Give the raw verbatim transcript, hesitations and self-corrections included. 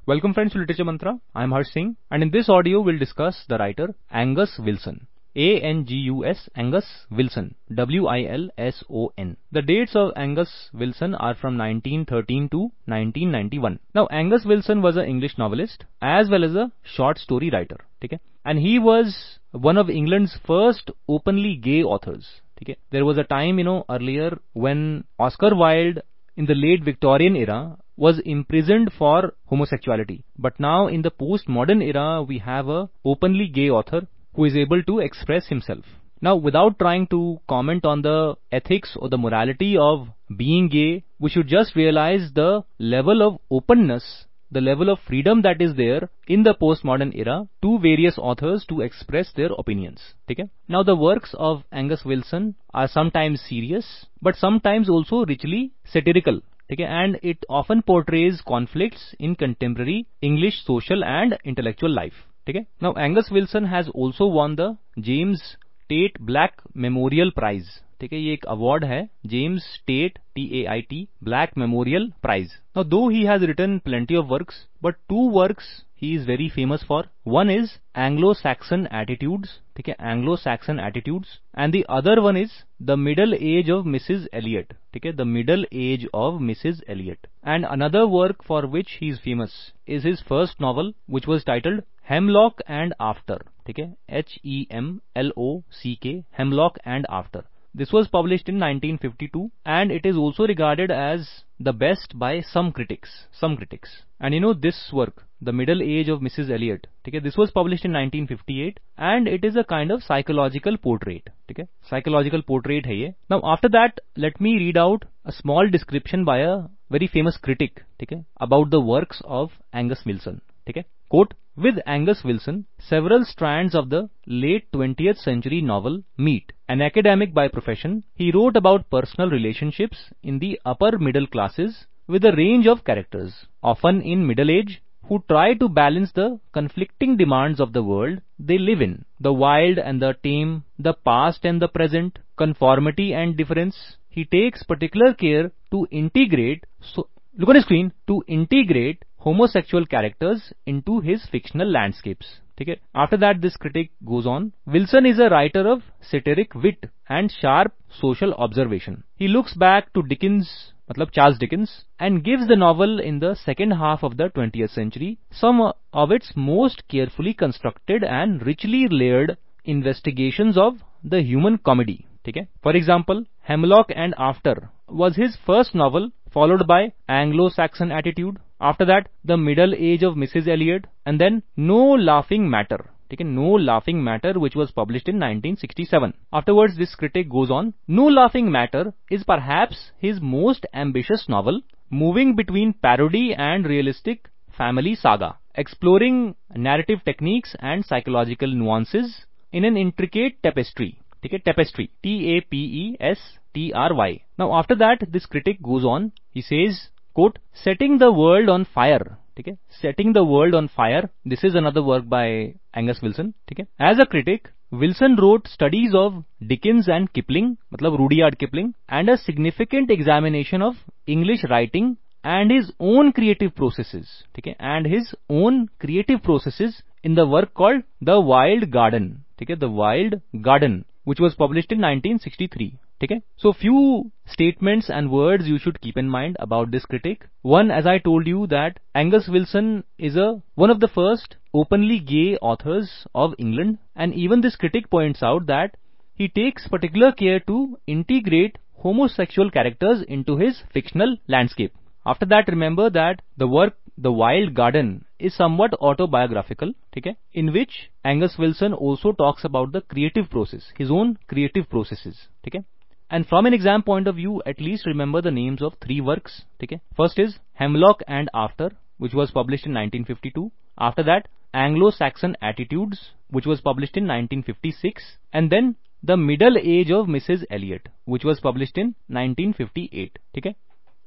Welcome friends to Literature Mantra. I am Harsh Singh, and in this audio we'll discuss the writer Angus Wilson. A N G U S, Angus Wilson, W I L S O N. The dates of Angus Wilson are from nineteen thirteen to nineteen ninety-one. Now Angus Wilson was an English novelist as well as a short story writer, okay? And he was one of England's first openly gay authors, okay? There was a time, you know, earlier when Oscar Wilde in the late Victorian era was imprisoned for homosexuality. But now in the postmodern era we have a openly gay author who is able to express himself. Now, without trying to comment on the ethics or the morality of being gay, we should just realize the level of openness, the level of freedom that is there in the postmodern era to various authors to express their opinions. Okay? Now, the works of Angus Wilson are sometimes serious, but sometimes also richly satirical. Okay? And it often portrays conflicts in contemporary English social and intellectual life. Okay? Now Angus Wilson has also won the James Tait Black Memorial Prize. Okay? ये एक award है, James Tait, T A I T, Black Memorial Prize. Now though he has written plenty of works, but two works he is very famous for. One is Anglo-Saxon Attitudes, okay? Anglo-Saxon Attitudes, and the other one is The Middle Age of Missus Elliot. Okay? The Middle Age of Missus Elliot. And another work for which he is famous is his first novel, which was titled Hemlock and After. Okay? H E M L O C K, Hemlock and After. This was published in nineteen fifty-two, and it is also regarded as the best by some critics. Some critics. And you know this work, The Middle Age of Missus Elliot. Okay? This was published in nineteen fifty-eight, and it is a kind of psychological portrait. Okay? Psychological portrait hai ye. Now after that, let me read out a small description by a very famous critic, okay, about the works of Angus Wilson. Okay? Quote, with Angus Wilson, several strands of the late twentieth century novel meet. An academic by profession, he wrote about personal relationships in the upper middle classes with a range of characters, often in middle age, who try to balance the conflicting demands of the world they live in, the wild and the tame, the past and the present, conformity and difference. He takes particular care to integrate, so look on the screen, to integrate homosexual characters into his fictional landscapes. Okay? After that, this critic goes on. Wilson is a writer of satiric wit and sharp social observation. He looks back to Dickens, matlab Charles Dickens, and gives the novel in the second half of the twentieth century some of its most carefully constructed and richly layered investigations of the human comedy. Okay? For example, Hemlock and After was his first novel, followed by Anglo-Saxon Attitude. After that, The Middle Age of Missus Elliot, and then No Laughing Matter. Okay, No Laughing Matter, which was published in nineteen sixty-seven. Afterwards, this critic goes on. No Laughing Matter is perhaps his most ambitious novel, moving between parody and realistic family saga, exploring narrative techniques and psychological nuances in an intricate tapestry. Okay, tapestry. T A P E S T R Y. Now, after that, this critic goes on. He says, quote, setting the world on fire. Okay? Setting the world on fire. This is another work by Angus Wilson. Okay? As a critic, Wilson wrote studies of Dickens and Kipling, matlab Rudyard Kipling, and a significant examination of English writing and his own creative processes. Okay? And his own creative processes in the work called The Wild Garden. Okay? The Wild Garden, which was published in nineteen sixty-three. Okay? So few statements and words you should keep in mind about this critic. One, as I told you, that Angus Wilson is a one of the first openly gay authors of England, and even this critic points out that he takes particular care to integrate homosexual characters into his fictional landscape. After that, remember that the work The Wild Garden is somewhat autobiographical, okay, in which Angus Wilson also talks about the creative process, his own creative processes. Okay? And from an exam point of view, at least remember the names of three works. Okay? First is Hemlock and After, which was published in nineteen fifty-two. After that, Anglo-Saxon Attitudes, which was published in nineteen fifty-six. And then The Middle Age of Missus Elliot, which was published in nineteen fifty-eight. Okay?